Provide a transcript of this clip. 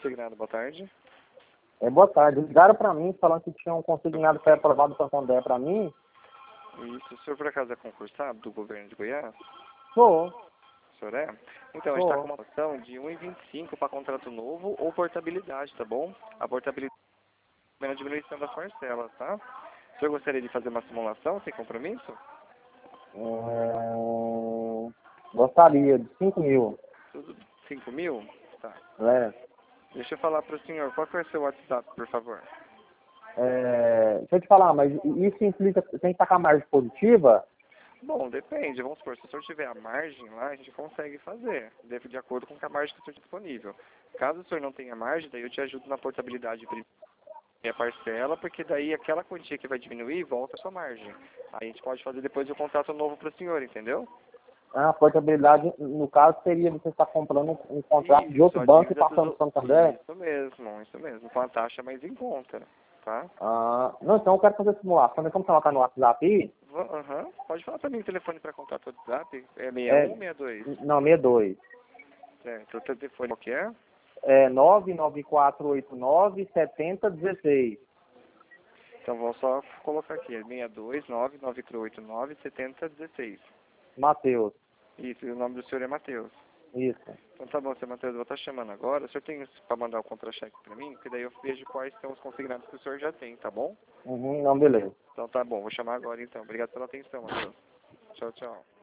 consignado, boa tarde. Boa tarde. Ligaram pra mim falando que tinha um consignado que foi aprovado para Santander pra mim. Isso, o senhor por acaso é concursado do governo de Goiás? Sou. O senhor é? Então, a gente está com uma opção de 1,25 para contrato novo ou portabilidade, tá bom? A portabilidade é a diminuição das parcelas, tá? O senhor gostaria de fazer uma simulação sem compromisso? Gostaria de 5 mil. Tudo 5 mil? Tá. Deixa eu falar para o senhor, qual que é o seu WhatsApp, por favor? Deixa eu te falar, mas isso implica, tem que estar com a margem positiva? Bom, depende. Vamos supor, se o senhor tiver a margem lá, a gente consegue fazer, de acordo com a margem que o senhor tem disponível. Caso o senhor não tenha margem, daí eu te ajudo na portabilidade e a parcela, porque daí aquela quantia que vai diminuir volta a sua margem. Aí a gente pode fazer depois o contrato novo para o senhor, entendeu? A portabilidade, no caso, seria você estar comprando um contrato de outro banco e passando para o Santander? Isso mesmo, com a taxa mais em conta, tá? Não, então eu quero fazer simulação. Como você colocar no WhatsApp aí? Pode falar para mim o telefone para contato do WhatsApp? É 61 ou 62? Não, 62. Certo, o telefone qual que é? 99489-7016. Então vou só colocar aqui, 629-9489-7016. Matheus. Isso, e o nome do senhor é Matheus. Isso. Então tá bom, seu Matheus, eu vou estar chamando agora. O senhor tem para mandar o contra-cheque para mim? Porque daí eu vejo quais são os consignados que o senhor já tem, tá bom? Não, beleza. Então tá bom, vou chamar agora então. Obrigado pela atenção, Matheus. Tchau, tchau.